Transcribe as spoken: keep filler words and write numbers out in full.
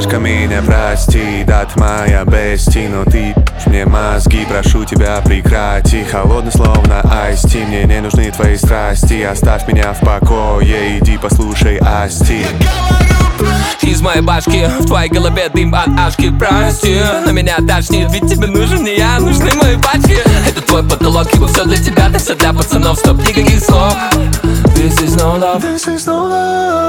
малышка, меня прости. Да, ты моя бести, но ты мне мозги. Прошу тебя, прекрати. Холодный словно айсти. Мне не нужны твои страсти. Оставь меня в покое, иди послушай Асти. Из моей башки в твоей голове дым от ашки. Прости, но меня тошнит, ведь тебе нужен не я, нужны мои пачки. Это твой потолок, ибо все для тебя, да все для пацанов. Стоп, никаких слов. This is no love, this is no love.